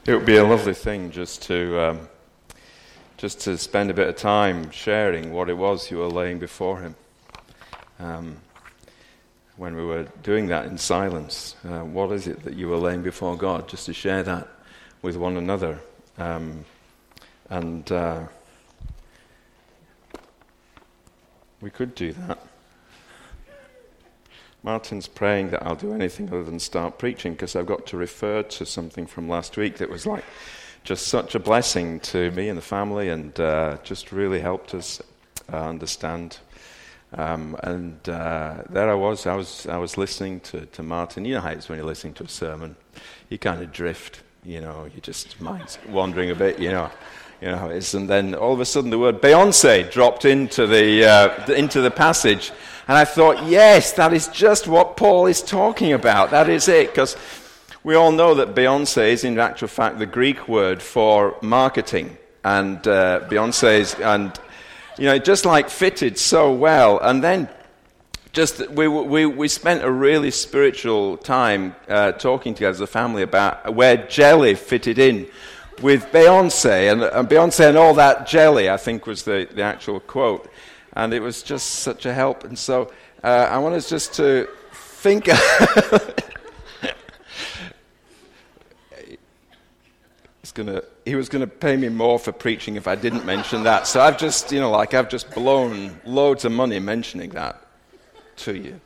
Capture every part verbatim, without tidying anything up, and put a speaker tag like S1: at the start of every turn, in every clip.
S1: It would be a lovely thing just to um, just to spend a bit of time sharing what it was you were laying before him. Um, when we were doing that in silence, uh, what is it that you were laying before God? Just to share that with one another. Um, and uh, we could do that. Martin's praying that I'll do anything other than start preaching because I've got to refer to something from last week that was like just such a blessing to me and the family and uh, just really helped us uh, understand. Um, and uh, there I was, I was I was listening to, to Martin. You know how it's when you're listening to a sermon. You kind of drift, you know, you just mind's wandering a bit, you know. You know how it is. And then all of a sudden the word Beyonce dropped into the uh, into the passage. And I thought, yes, that is just what Paul is talking about. That is it. Because we all know that Beyonce is, in actual fact, the Greek word for marketing. And uh, Beyonce's, and, you know, it just like fitted so well. And then just, we we we spent a really spiritual time uh, talking together as a family about where jelly fitted in with Beyonce. And, and Beyonce and all that jelly, I think, was the, the actual quote. And it was just such a help. And so uh, I want us just to think. He's gonna, he was going to pay me more for preaching if I didn't mention that. So I've just, you know, like I've just blown loads of money mentioning that to you.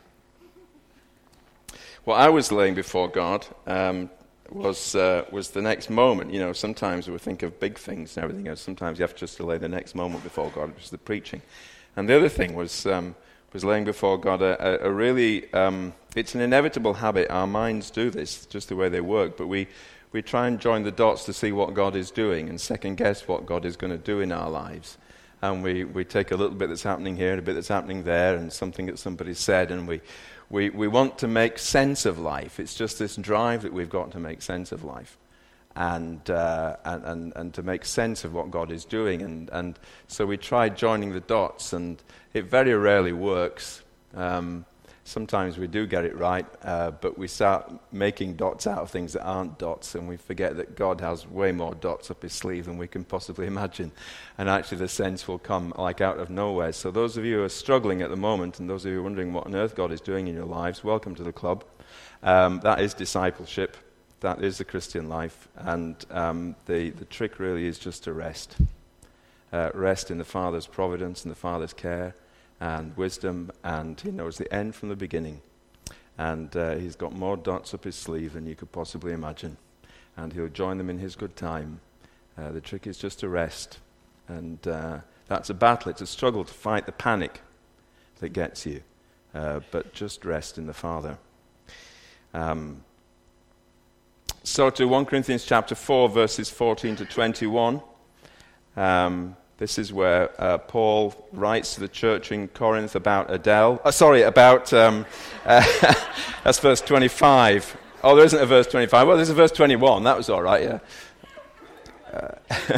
S1: What I was laying before God um, was uh, was the next moment. You know, sometimes we think of big things and everything else. Sometimes you have just to lay the next moment before God, which is the preaching. And the other thing was um, was laying before God a, a, a really, um, it's an inevitable habit. Our minds do this, just the way they work. But we, we try and join the dots to see what God is doing and second guess what God is going to do in our lives. And we, we take a little bit that's happening here, a bit that's happening there, and something that somebody said, and we, we, we want to make sense of life. It's just this drive that we've got to make sense of life. And, uh, and and and to make sense of what God is doing, and, and so we tried joining the dots, and it very rarely works. Um, sometimes we do get it right, uh, but we start making dots out of things that aren't dots, and we forget that God has way more dots up his sleeve than we can possibly imagine, and actually the sense will come like out of nowhere. So those of you who are struggling at the moment, and those of you who are wondering what on earth God is doing in your lives, welcome to the club. Um, that is discipleship. That is the Christian life, and um, the, the trick really is just to rest. Uh, rest in the Father's providence and the Father's care and wisdom, and he knows the end from the beginning. And uh, he's got more dots up his sleeve than you could possibly imagine, and he'll join them in his good time. Uh, the trick is just to rest, and uh, that's a battle. It's a struggle to fight the panic that gets you, uh, but just rest in the Father. Um So to First Corinthians chapter four, verses fourteen to twenty-one. Um, this is where uh, Paul writes to the church in Corinth about Adele. Uh, sorry, about, um, uh, that's verse twenty-five. Oh, there isn't a verse twenty-five. Well, there's a verse twenty-one. That was all right, yeah. Uh,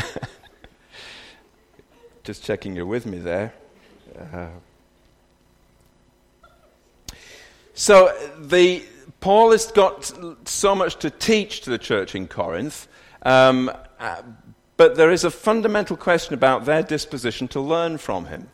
S1: just checking you're with me there. Uh, so the... Paul has got so much to teach to the church in Corinth, um, uh, but there is a fundamental question about their disposition to learn from him.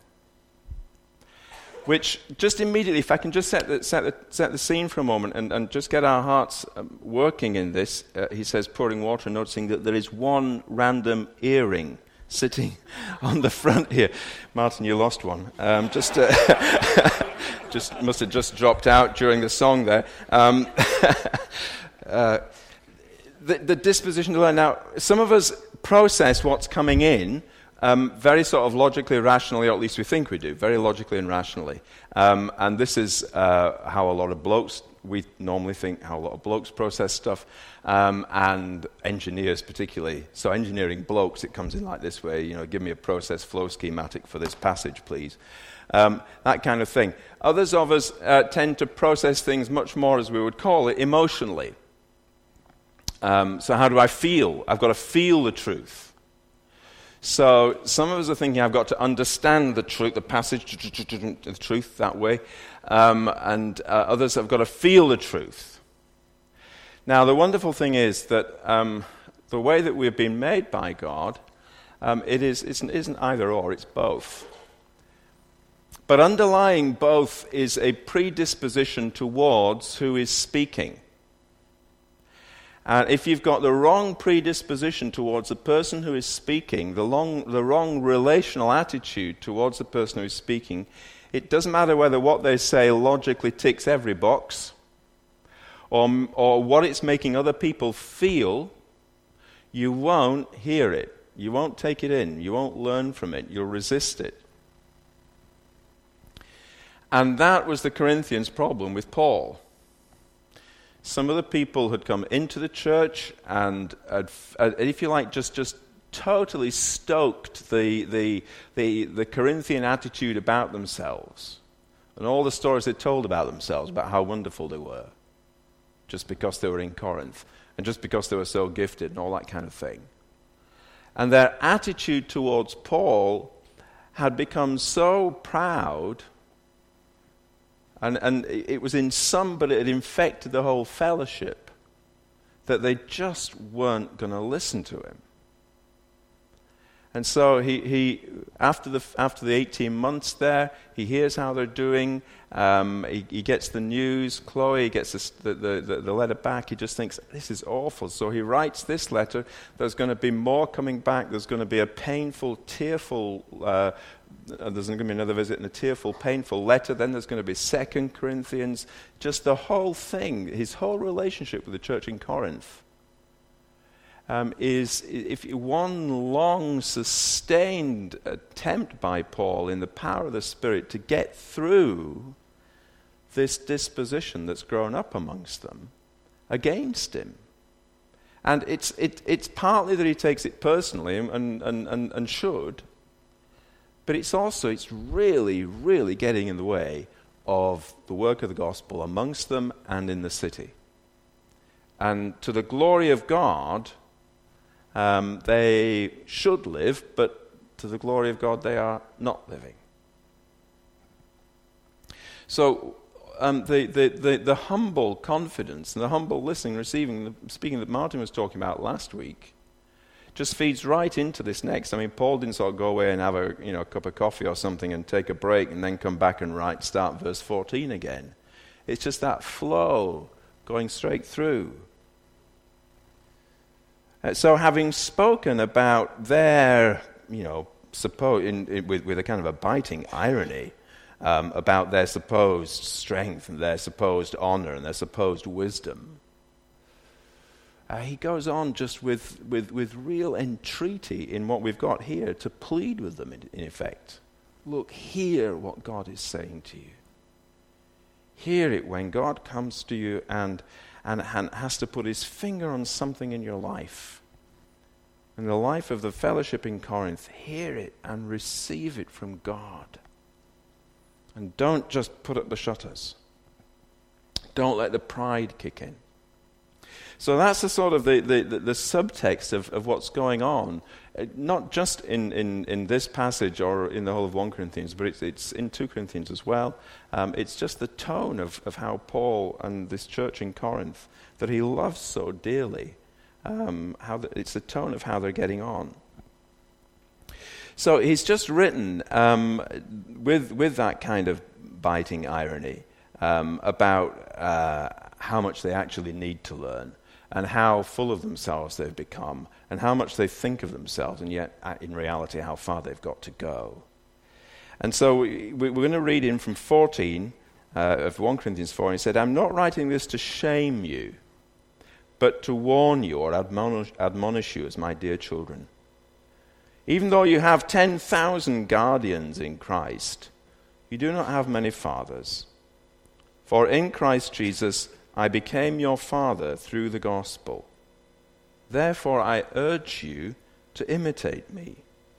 S1: Which, just immediately, if I can just set the, set the, set the scene for a moment and, and just get our hearts um, working in this, uh, he says, pouring water, noticing that there is one random earring sitting on the front here. Martin, you lost one. Um, just... Uh, Just must have just dropped out during the song there. Um, uh, the, the disposition to learn. Now, some of us process what's coming in um, very sort of logically, rationally, or at least we think we do, very logically and rationally. Um, and this is uh, how a lot of blokes, we normally think how a lot of blokes process stuff, um, and engineers particularly. So engineering blokes, it comes in like this way, you know, give me a process flow schematic for this passage, please. Um, that kind of thing. Others of us uh, tend to process things much more, as we would call it, emotionally. Um, so how do I feel? I've got to feel the truth. So some of us are thinking, I've got to understand the truth, the passage, the truth that way. Um, and uh, others have got to feel the truth. Now, the wonderful thing is that um, The way that we've been made by God, um, it is, isn't, isn't either or, it's both. But underlying both is a predisposition towards who is speaking. And if you've got the wrong predisposition towards the person who is speaking, the, long, the wrong relational attitude towards the person who is speaking, it doesn't matter whether what they say logically ticks every box, or, or what it's making other people feel, you won't hear it. You won't take it in. You won't learn from it. You'll resist it. And that was the Corinthians' problem with Paul. Some of the people had come into the church and, had, uh, if you like, just, just totally stoked the, the, the, the Corinthian attitude about themselves and all the stories they told about themselves, about how wonderful they were, just because they were in Corinth and just because they were so gifted and all that kind of thing. And their attitude towards Paul had become so proud, and, and it was in some, but it had infected the whole fellowship, that they just weren't going to listen to him. And so he, he after the after the eighteen months there, he hears how they're doing. Um, he, he gets the news. Chloe gets this, the, the, the, the letter back. He just thinks, this is awful. So he writes this letter. There's going to be more coming back. There's going to be a painful, tearful, uh, there's going to be another visit and a tearful, painful letter. Then there's going to be Second Corinthians. Just the whole thing, his whole relationship with the church in Corinth, Um, is if one long sustained attempt by Paul in the power of the Spirit to get through this disposition that's grown up amongst them against him. And it's it, it's partly that he takes it personally and, and, and, and should, but it's also, it's really, really getting in the way of the work of the gospel amongst them and in the city. And to the glory of God, Um, they should live, but to the glory of God, they are not living. So um, the, the, the, the humble confidence and the humble listening, receiving, the speaking that Martin was talking about last week just feeds right into this next. I mean, Paul didn't sort of go away and have a you know a cup of coffee or something and take a break and then come back and write, start verse fourteen again. It's just that flow going straight through. Uh, so having spoken about their, you know, suppose in, in, with, with a kind of a biting irony um, about their supposed strength and their supposed honor and their supposed wisdom, uh, he goes on just with, with, with real entreaty in what we've got here to plead with them, in, in effect. Look, hear what God is saying to you. Hear it when God comes to you and And, and has to put his finger on something in your life. In the life of the fellowship in Corinth, hear it and receive it from God. And don't just put up the shutters. Don't let the pride kick in. So that's the sort of the, the, the, the subtext of, of what's going on, uh, not just in, in, in this passage or in the whole of First Corinthians, but it's, it's in Second Corinthians as well. Um, it's just the tone of, of how Paul and this church in Corinth that he loves so dearly, um, how the, it's the tone of how they're getting on. So he's just written um, with, with that kind of biting irony um, about uh, how much they actually need to learn, and how full of themselves they've become, and how much they think of themselves, and yet, in reality, how far they've got to go. And so we, we're going to read in from fourteen uh, of First Corinthians four, and he said, I'm not writing this to shame you, but to warn you or admonish, admonish you as my dear children. Even though you have ten thousand guardians in Christ, you do not have many fathers. For in Christ Jesus, I became your father through the gospel. Therefore, I urge you to imitate me.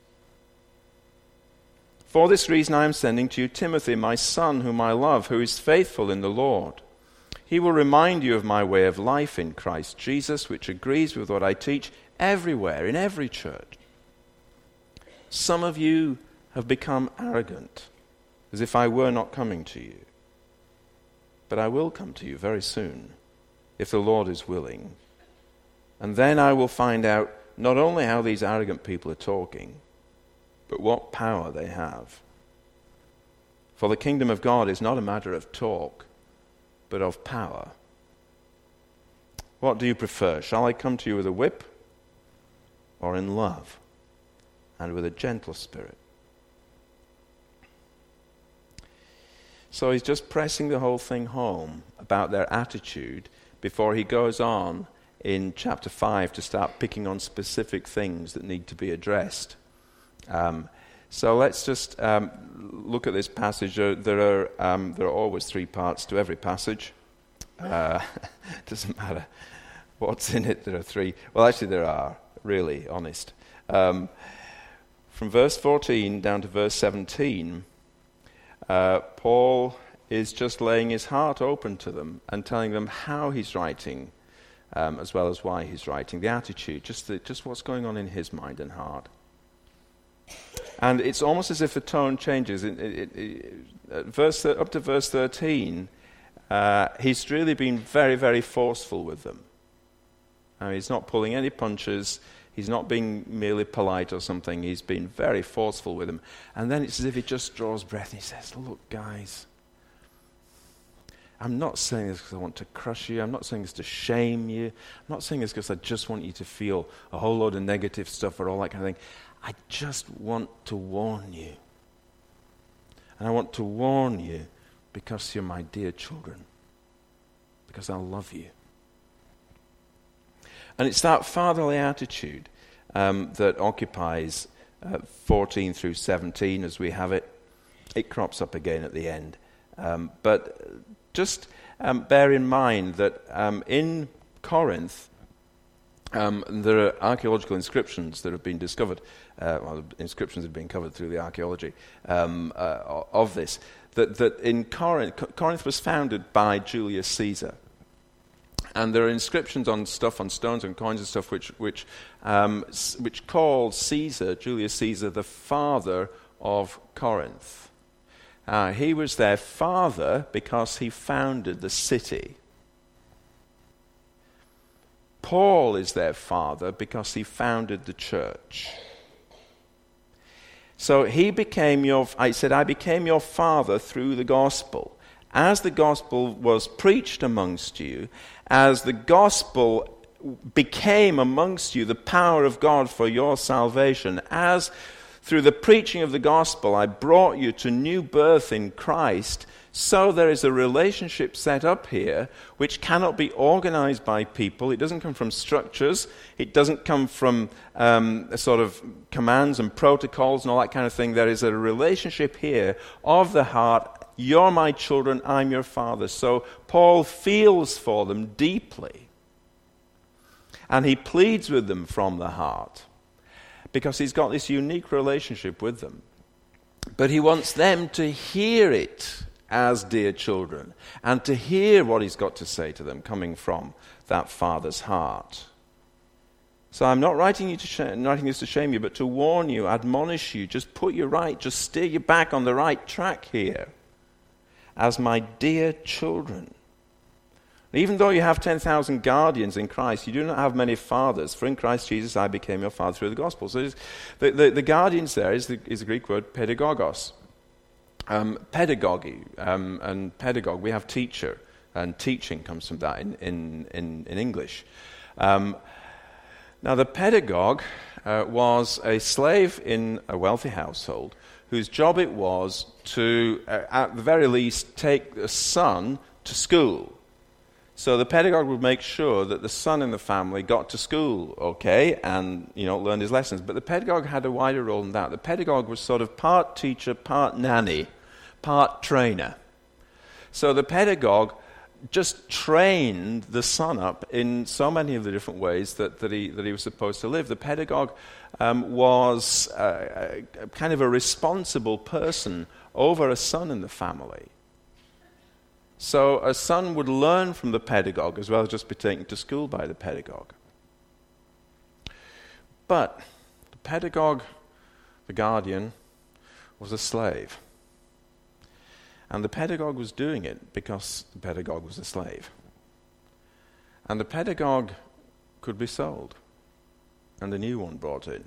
S1: For this reason, I am sending to you Timothy, my son, whom I love, who is faithful in the Lord. He will remind you of my way of life in Christ Jesus, which agrees with what I teach everywhere, in every church. Some of you have become arrogant, as if I were not coming to you. But I will come to you very soon, if the Lord is willing. And then I will find out not only how these arrogant people are talking, but what power they have. For the kingdom of God is not a matter of talk, but of power. What do you prefer? Shall I come to you with a whip, or in love and with a gentle spirit? So he's just pressing the whole thing home about their attitude before he goes on in chapter five to start picking on specific things that need to be addressed. Um, so let's just um, look at this passage. Uh, there are um, there are always three parts to every passage. Uh, doesn't matter what's in it. There are three. Well, actually, there are. Really honest. Um, from verse fourteen down to verse seventeen, uh, Paul is just laying his heart open to them and telling them how he's writing, um, as well as why he's writing, the attitude, just the, just what's going on in his mind and heart. And it's almost as if the tone changes. It, it, it, it, verse up to verse thirteen, uh, he's really been very, very forceful with them. I mean, he's not pulling any punches. He's not being merely polite or something. He's been very forceful with them. And then it's as if he just draws breath and he says, look, guys, I'm not saying this because I want to crush you. I'm not saying this to shame you. I'm not saying this because I just want you to feel a whole load of negative stuff or all that kind of thing. I just want to warn you. And I want to warn you because you're my dear children. Because I love you. And it's that fatherly attitude um, that occupies uh, fourteen through seventeen as we have it. It crops up again at the end. Um, but just um, bear in mind that um, in Corinth, um, there are archaeological inscriptions that have been discovered, uh, well, inscriptions have been covered through the archaeology um, uh, of this, that, that in Corinth, Corinth was founded by Julius Caesar. And there are inscriptions on stuff, on stones and coins and stuff, which which um, which call Caesar, Julius Caesar, the father of Corinth. Uh, he was their father because he founded the city. Paul is their father because he founded the church. So he became your, I said, I became your father through the gospel. As the gospel was preached amongst you, as the gospel became amongst you the power of God for your salvation, as through the preaching of the gospel I brought you to new birth in Christ, so there is a relationship set up here which cannot be organized by people. It doesn't come from structures. It doesn't come from um, a sort of commands and protocols and all that kind of thing. There is a relationship here of the heart. You're my children, I'm your father. So Paul feels for them deeply. And he pleads with them from the heart because he's got this unique relationship with them. But he wants them to hear it as dear children and to hear what he's got to say to them coming from that father's heart. So I'm not writing you to sh- writing this to shame you, but to warn you, admonish you, just put you right, just steer you back on the right track here. As my dear children. Even though you have ten thousand guardians in Christ, you do not have many fathers. For in Christ Jesus I became your father through the gospel. So the, the, the guardians there is the, is the Greek word pedagogos. Um, pedagogy um, and pedagogue, we have teacher, and teaching comes from that in, in, in, in English. Um, now the pedagogue uh, was a slave in a wealthy household whose job it was to, uh, at the very least, take the son to school. So the pedagogue would make sure that the son in the family got to school okay and, you know, learned his lessons. But the pedagogue had a wider role than that. The pedagogue was sort of part teacher, part nanny, part trainer. So the pedagogue just trained the son up in so many of the different ways that, that, he, that he was supposed to live. The pedagogue um, was uh, a, kind of a responsible person over a son in the family. So a son would learn from the pedagogue as well as just be taken to school by the pedagogue. But the pedagogue, the guardian, was a slave. And the pedagogue was doing it because the pedagogue was a slave. And the pedagogue could be sold and a new one brought in.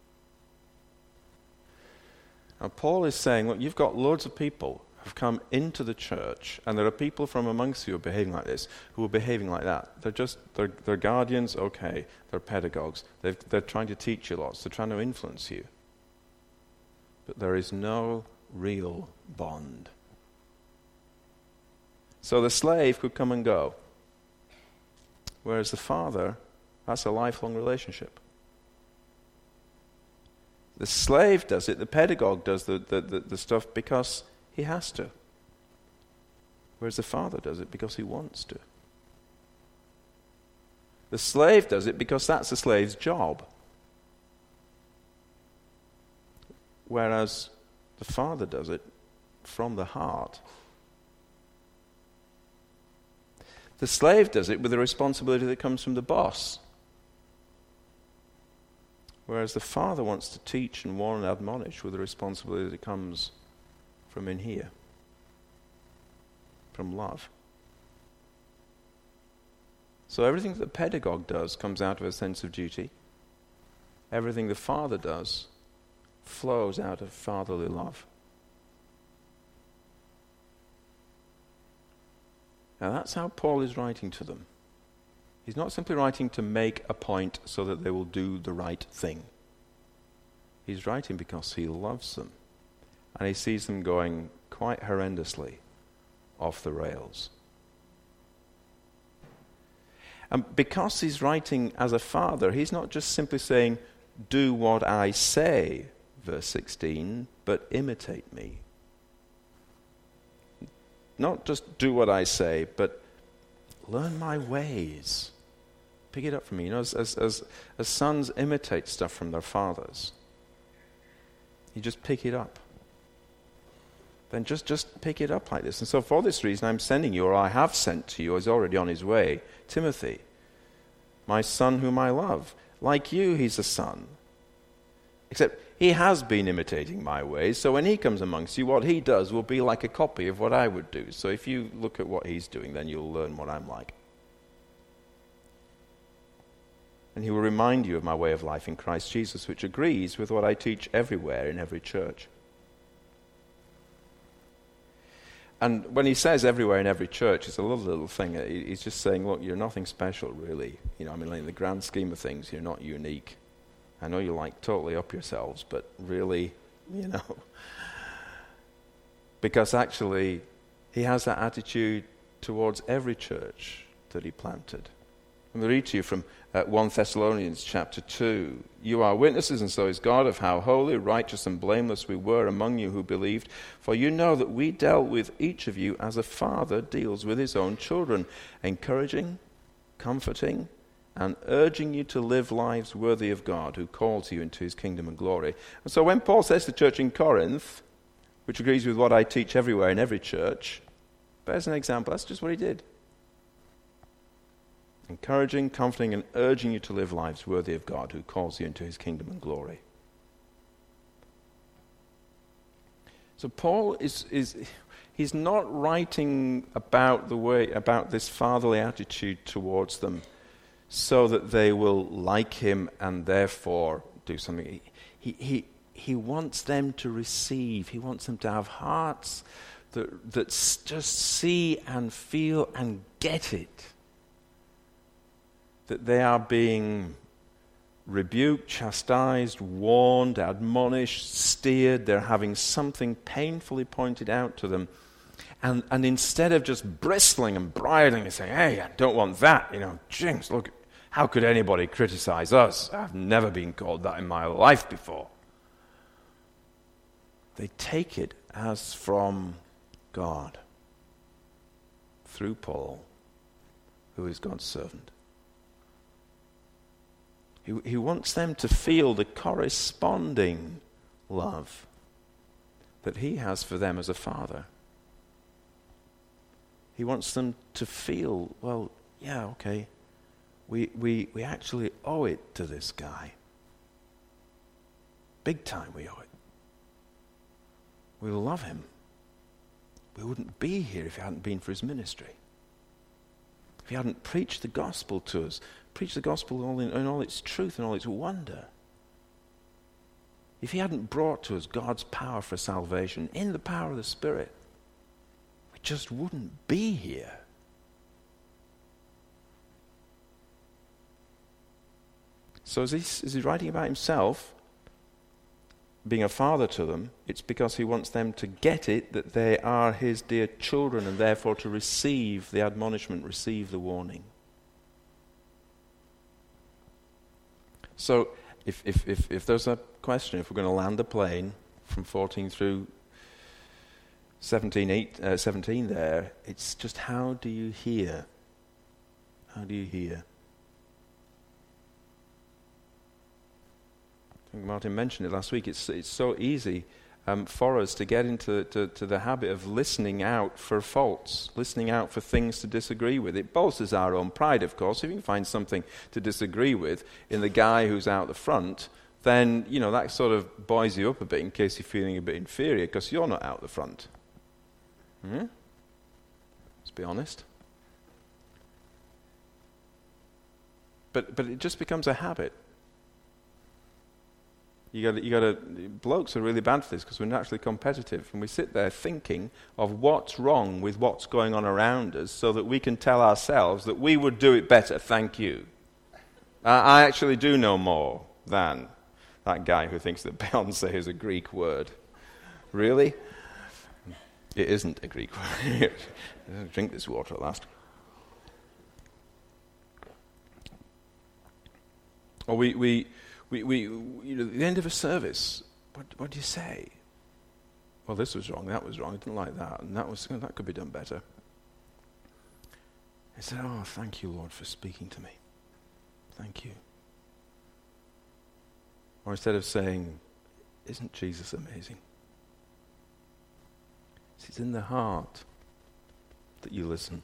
S1: Now Paul is saying, look, you've got loads of people who have come into the church, and there are people from amongst you who are behaving like this, who are behaving like that. They're just, they're, they're guardians, okay, they're pedagogues. They've, they're trying to teach you lots. They're trying to influence you. But there is no real bond. So the slave could come and go, whereas the father, that's a lifelong relationship. The slave does it, the pedagogue does the, the, the, the stuff because he has to. Whereas the father does it because he wants to. The slave does it because that's the slave's job. Whereas the father does it from the heart. The slave does it with the responsibility that comes from the boss. Whereas the father wants to teach and warn and admonish with the responsibility that comes from in here, from love. So everything that the pedagogue does comes out of a sense of duty. Everything the father does flows out of fatherly love. Now that's how Paul is writing to them. He's not simply writing to make a point so that they will do the right thing. He's writing because he loves them. And he sees them going quite horrendously off the rails. And because he's writing as a father, he's not just simply saying, do what I say, verse sixteen, but imitate me. Not just do what I say, but learn my ways. Pick it up from me. You know, as, as, as, as sons imitate stuff from their fathers, you just pick it up. Then just, just pick it up like this. And so for this reason, I'm sending you, or I have sent to you, is already on his way, Timothy, my son whom I love. Like you, he's a son. Except he has been imitating my ways, so when he comes amongst you, what he does will be like a copy of what I would do. So if you look at what he's doing, then you'll learn what I'm like. And he will remind you of my way of life in Christ Jesus, which agrees with what I teach everywhere in every church. And when he says everywhere in every church, it's a little little thing. He's just saying, look, you're nothing special, really. You know, I mean, in the grand scheme of things, you're not unique. I know you like totally up yourselves, but really, you know. Because actually, he has that attitude towards every church that he planted. Let me read to you from uh, First Thessalonians chapter two. You are witnesses, and so is God, of how holy, righteous, and blameless we were among you who believed. For you know that we dealt with each of you as a father deals with his own children, encouraging, comforting, and urging you to live lives worthy of God, who calls you into his kingdom and glory. And so when Paul says to the church in Corinth, which agrees with what I teach everywhere in every church, there's an example. That's just what he did. Encouraging, comforting, and urging you to live lives worthy of God, who calls you into his kingdom and glory. So Paul is, is he's not writing about the way, about this fatherly attitude towards them so that they will like him and therefore do something. He, he, he wants them to receive. He wants them to have hearts that, that just see and feel and get it. That they are being rebuked, chastised, warned, admonished, steered. They're having something painfully pointed out to them. And and instead of just bristling and bridling and saying, hey, I don't want that, you know, jinx, look, how could anybody criticize us? I've never been called that in my life before. They take it as from God through Paul, who is God's servant. He, he wants them to feel the corresponding love that he has for them as a father. He wants them to feel, well, yeah, okay, we, we, we actually owe it to this guy. Big time we owe it. We love him. We wouldn't be here if it hadn't been for his ministry. If he hadn't preached the gospel to us preach the gospel in all, in, in all its truth and all its wonder. If he hadn't brought to us God's power for salvation in the power of the Spirit, we just wouldn't be here. So as he's, as he's writing about himself, being a father to them, it's because he wants them to get it that they are his dear children and therefore to receive the admonishment, receive the warning. So if, if, if, if there's a question, if we're going to land a plane from fourteen through seventeen, eight, uh, seventeen there, it's just how do you hear? How do you hear? I think Martin mentioned it last week. It's it's so easy um, for us to get into to, to the habit of listening out for faults, listening out for things to disagree with. It bolsters our own pride, of course. If you can find something to disagree with in the guy who's out the front, then you know that sort of buoys you up a bit in case you're feeling a bit inferior because you're not out the front. Hmm? Let's be honest. But but it just becomes a habit. You got you got to blokes are really bad for this because we're naturally competitive, and we sit there thinking of what's wrong with what's going on around us, so that we can tell ourselves that we would do it better. Thank you. Uh, I actually do know more than that guy who thinks that Beyonce is a Greek word. Really? It isn't a Greek word. Drink this water at last. Or we we. We, we, you know, at the end of a service, what, what do you say? Well, this was wrong, that was wrong, I didn't like that, and that was that could be done better. I said, oh, thank you, Lord, for speaking to me. Thank you. Or instead of saying, isn't Jesus amazing? It's in the heart that you listen.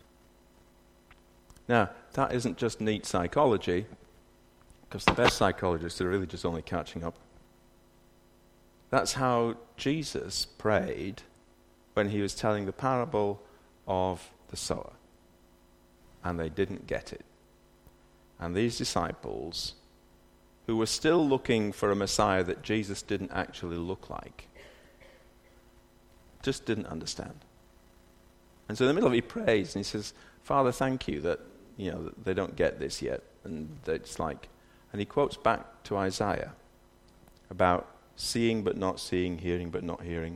S1: Now, that isn't just neat psychology, because the best psychologists are really just only catching up. That's how Jesus prayed when he was telling the parable of the sower. And they didn't get it. And these disciples, who were still looking for a Messiah that Jesus didn't actually look like, just didn't understand. And so in the middle of it, he prays and he says, Father, thank you that, you know, that they don't get this yet. And it's like, and he quotes back to Isaiah about seeing but not seeing, hearing but not hearing.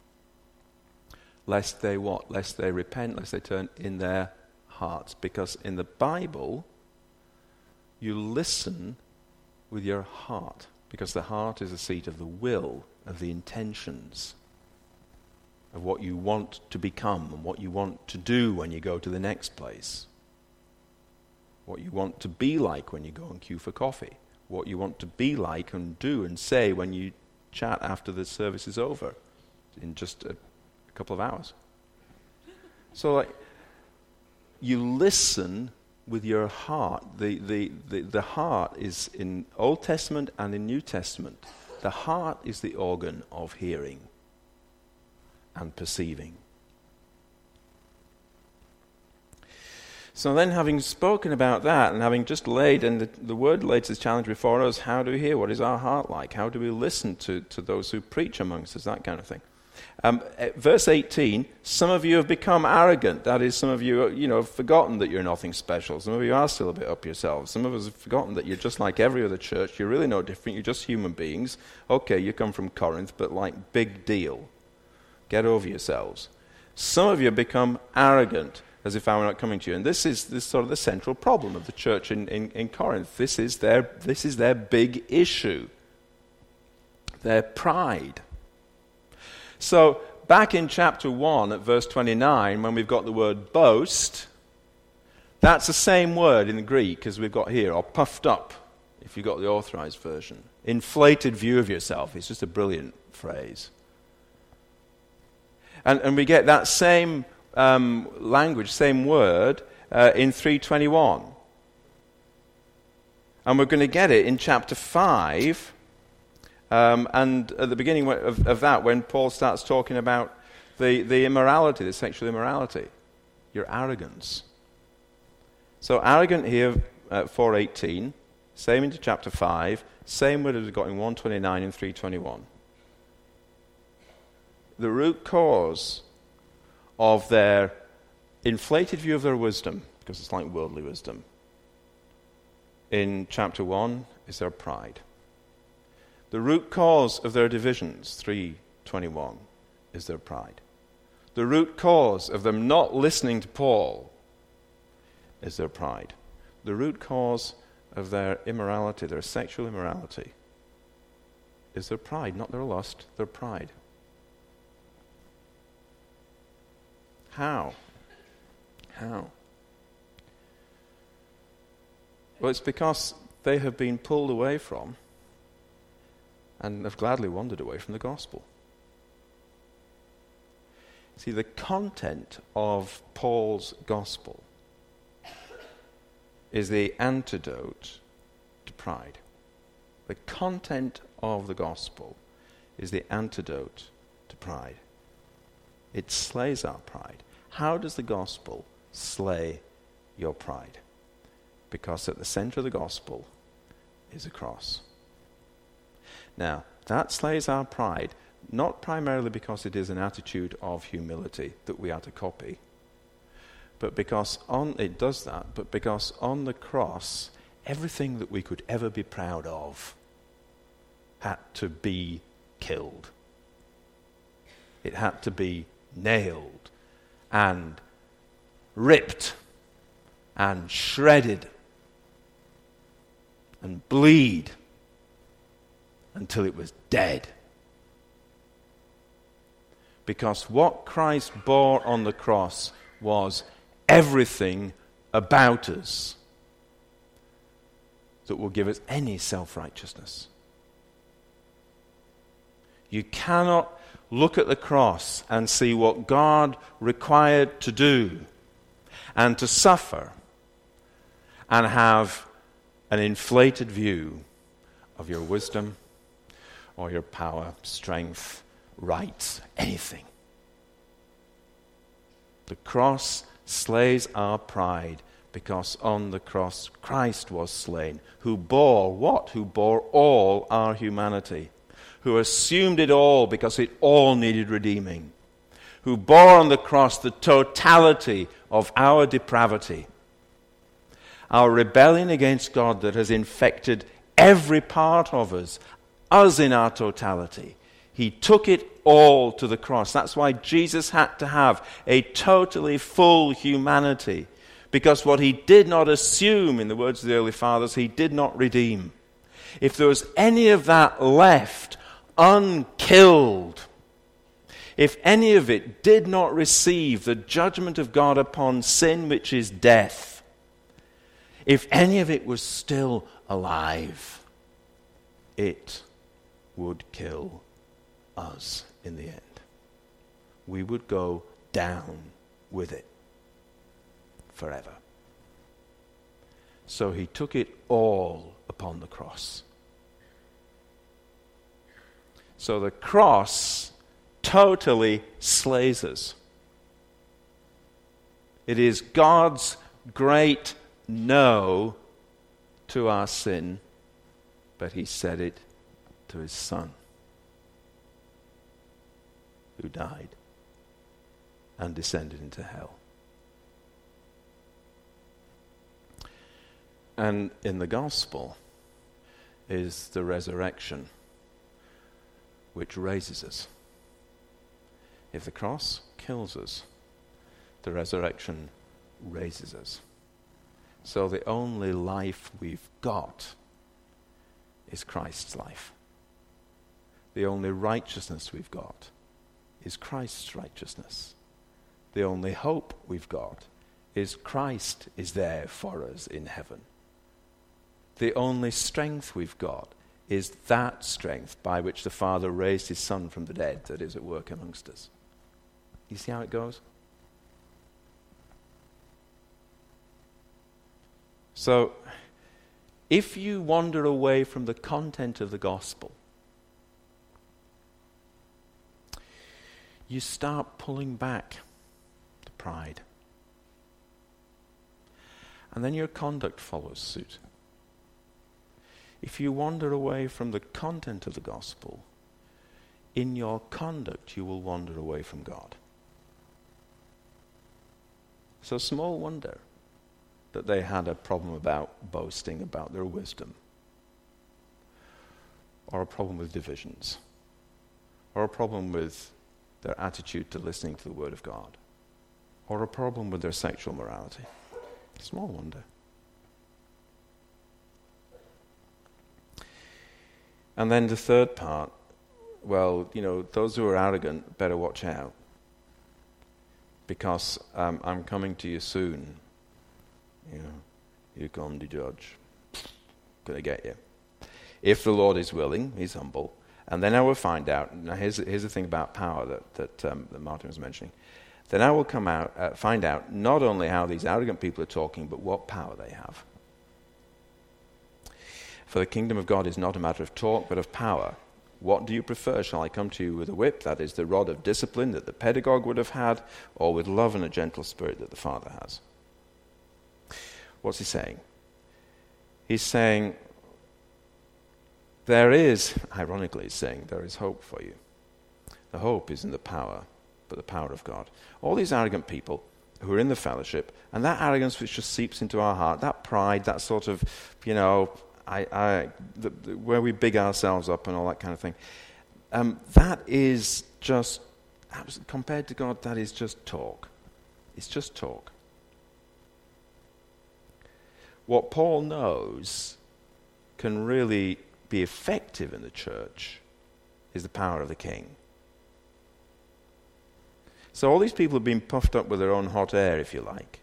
S1: Lest they what? Lest they repent, lest they turn in their hearts. Because in the Bible, you listen with your heart. Because the heart is the seat of the will, of the intentions, of what you want to become and what you want to do when you go to the next place. What you want to be like when you go and queue for coffee. What you want to be like and do and say when you chat after the service is over in just a, a couple of hours. So like, you listen with your heart. The, the, the, the heart is in Old Testament and in New Testament. The heart is the organ of hearing and perceiving. So then, having spoken about that and having just laid, and the, the word lays this challenge before us, how do we hear? What is our heart like? How do we listen to, to those who preach amongst us? That kind of thing. Um, verse eighteen, some of you have become arrogant. That is, some of you, you know, have forgotten that you're nothing special. Some of you are still a bit up yourselves. Some of us have forgotten that you're just like every other church. You're really no different. You're just human beings. Okay, you come from Corinth, but like, big deal. Get over yourselves. Some of you have become arrogant, as if I were not coming to you. And this is this sort of the central problem of the church in, in, in Corinth. This is their this is their big issue. Their pride. So back in chapter one at verse twenty-nine, when we've got the word boast, that's the same word in the Greek as we've got here, or puffed up, if you've got the authorized version. Inflated view of yourself. It's just a brilliant phrase. And, and we get that same Um, language, same word, uh, in three twenty-one. And we're going to get it in chapter five, um, and at the beginning of, of that, when Paul starts talking about the, the immorality, the sexual immorality, your arrogance. So arrogant here uh, four eighteen, same into chapter five, same word as we've got in one twenty-nine and three twenty-one. The root cause of their inflated view of their wisdom, because it's like worldly wisdom, in chapter one is their pride. The root cause of their divisions, three twenty-one, is their pride. The root cause of them not listening to Paul is their pride. The root cause of their immorality, their sexual immorality, is their pride, not their lust, their pride. How? How? Well, it's because they have been pulled away from and have gladly wandered away from the gospel. See, the content of Paul's gospel is the antidote to pride. The content of the gospel is the antidote to pride. It slays our pride. How does the gospel slay your pride? Because at the center of the gospel is a cross. Now, that slays our pride, not primarily because it is an attitude of humility that we are to copy, but because on it does that, but because on the cross, everything that we could ever be proud of had to be killed. It had to be nailed and ripped and shredded and bleed until it was dead. Because what Christ bore on the cross was everything about us that will give us any self-righteousness. You cannot look at the cross and see what God required to do and to suffer and have an inflated view of your wisdom or your power, strength, rights, anything. The cross slays our pride because on the cross Christ was slain, who bore what? Who bore all our humanity, who assumed it all because it all needed redeeming, who bore on the cross the totality of our depravity, our rebellion against God that has infected every part of us, us in our totality. He took it all to the cross. That's why Jesus had to have a totally full humanity, because what he did not assume, in the words of the early fathers, he did not redeem. If there was any of that left unkilled, if any of it did not receive the judgment of God upon sin, which is death, if any of it was still alive, it would kill us in the end. We would go down with it forever. So he took it all upon the cross. So the cross totally slays us. It is God's great no to our sin, but he said it to his Son, who died and descended into hell. And in the gospel is the resurrection, which raises us. If the cross kills us, the resurrection raises us. So the only life we've got is Christ's life. The only righteousness we've got is Christ's righteousness. The only hope we've got is Christ is there for us in heaven. The only strength we've got is that strength by which the Father raised his Son from the dead that is at work amongst us. You see how it goes? So, if you wander away from the content of the gospel, you start pulling back to pride. and then your conduct follows suit. If you wander away from the content of the gospel, in your conduct you will wander away from God. So small wonder that they had a problem about boasting about their wisdom, or a problem with divisions, or a problem with their attitude to listening to the Word of God, or a problem with their sexual morality. Small wonder. And then the third part, well, you know, those who are arrogant better watch out, because um, I'm coming to you soon. You know, you come to judge. Gonna get you. If the Lord is willing, he's humble, and then I will find out. Now, here's here's the thing about power that that, um, that Martin was mentioning. Then I will come out, uh, find out not only how these arrogant people are talking, but what power they have. For the kingdom of God is not a matter of talk, but of power. What do you prefer? Shall I come to you with a whip, that is the rod of discipline that the pedagogue would have had, or with love and a gentle spirit that the Father has? What's he saying? He's saying, there is, ironically he's saying, there is hope for you. The hope is in the power, but the power of God. All these arrogant people who are in the fellowship, and that arrogance which just seeps into our heart, that pride, that sort of, you know, I, I, the, the, where we big ourselves up and all that kind of thing, um, that is just, compared to God, that is just talk. It's just talk. What Paul knows can really be effective in the church is the power of the King. So all these people have been puffed up with their own hot air, if you like.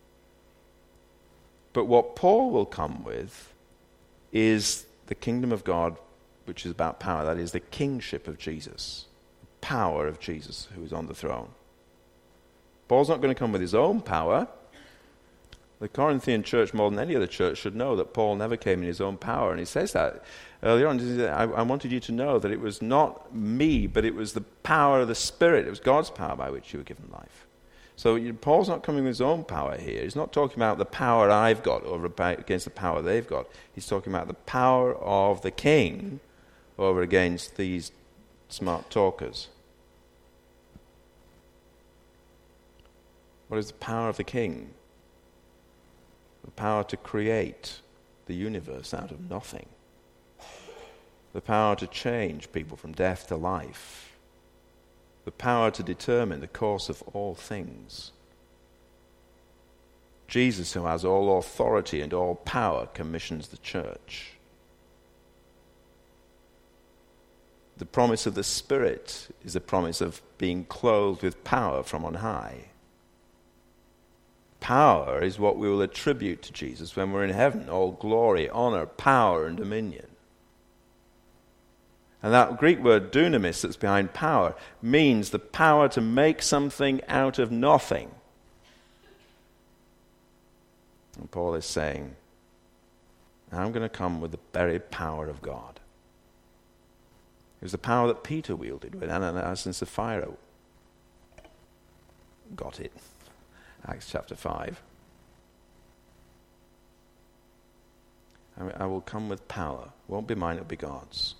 S1: But what Paul will come with is the kingdom of God, which is about power. That is the kingship of Jesus, the power of Jesus who is on the throne. Paul's not going to come with his own power. The Corinthian church, more than any other church, should know that Paul never came in his own power. And he says that earlier on. He says, I, I wanted you to know that it was not me, but it was the power of the Spirit. It was God's power by which you were given life. So you, Paul's not coming with his own power here. He's not talking about the power I've got over against the power they've got. He's talking about the power of the King over against these smart talkers. What is the power of the King? The power to create the universe out of nothing. The power to change people from death to life. The power to determine the course of all things. Jesus, who has all authority and all power, commissions the church. The promise of the Spirit is the promise of being clothed with power from on high. Power is what we will attribute to Jesus when we're in heaven. All glory, honor, power, and dominion. And that Greek word dunamis that's behind power means the power to make something out of nothing. And Paul is saying, I'm going to come with the very power of God. It was the power that Peter wielded when Ananias and Sapphira got it. Acts chapter five. I, mean, I will come with power. It won't be mine, it'll be God's.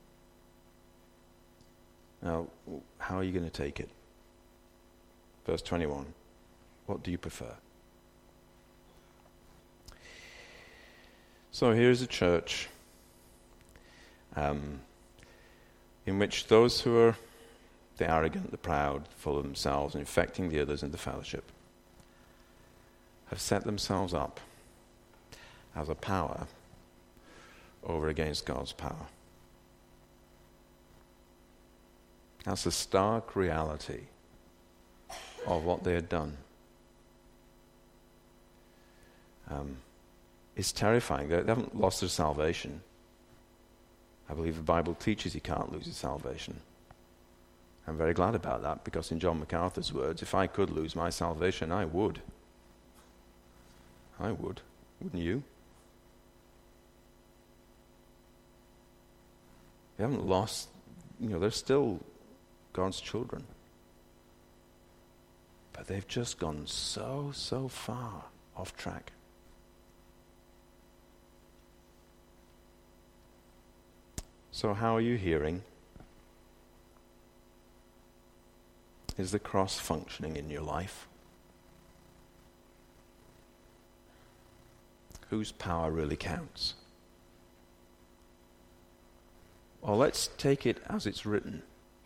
S1: Now, how are you going to take it? Verse twenty-one. What do you prefer? So here's a church um, in which those who are the arrogant, the proud, full of themselves, and infecting the others in the fellowship, have set themselves up as a power over against God's power. That's the stark reality of what they had done. Um, it's terrifying. They, they haven't lost their salvation. I believe the Bible teaches you can't lose your salvation. I'm very glad about that, because in John MacArthur's words, if I could lose my salvation, I would. I would. Wouldn't you? They haven't lost, you know, they're still God's children. But they've just gone so, so far off track. So how are you hearing? Is the cross functioning in your life? Whose power really counts? Or let's take it as it's written.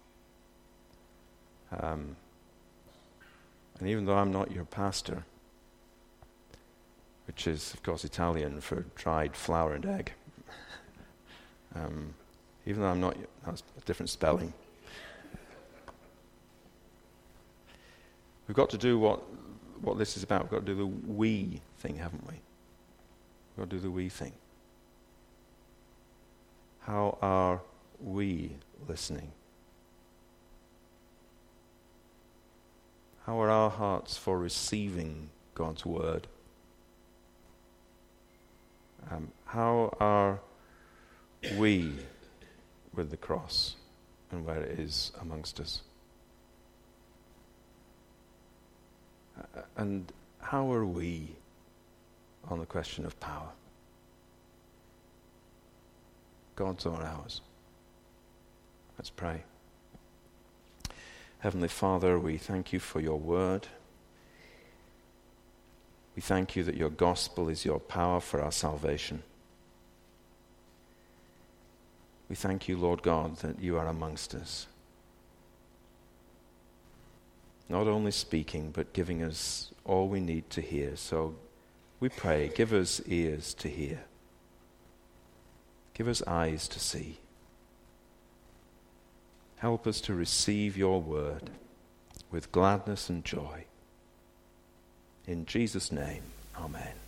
S1: Um, and even though I'm not your pastor, which is, of course, Italian for dried flour and egg, um, even though I'm not, that's a different spelling. We've got to do what what this is about. We've got to do the we thing, haven't we? We've got to do the we thing. How are we listening? How are our hearts for receiving God's word? Um, how are we with the cross and where it is amongst us? Uh, and how are we on the question of power? God's or ours? Let's pray. Heavenly Father, we thank you for your word. We thank you that your gospel is your power for our salvation. We thank you, Lord God, that you are amongst us. Not only speaking, but giving us all we need to hear. So we pray, give us ears to hear. Give us eyes to see. Help us to receive your word with gladness and joy. In Jesus' name, amen.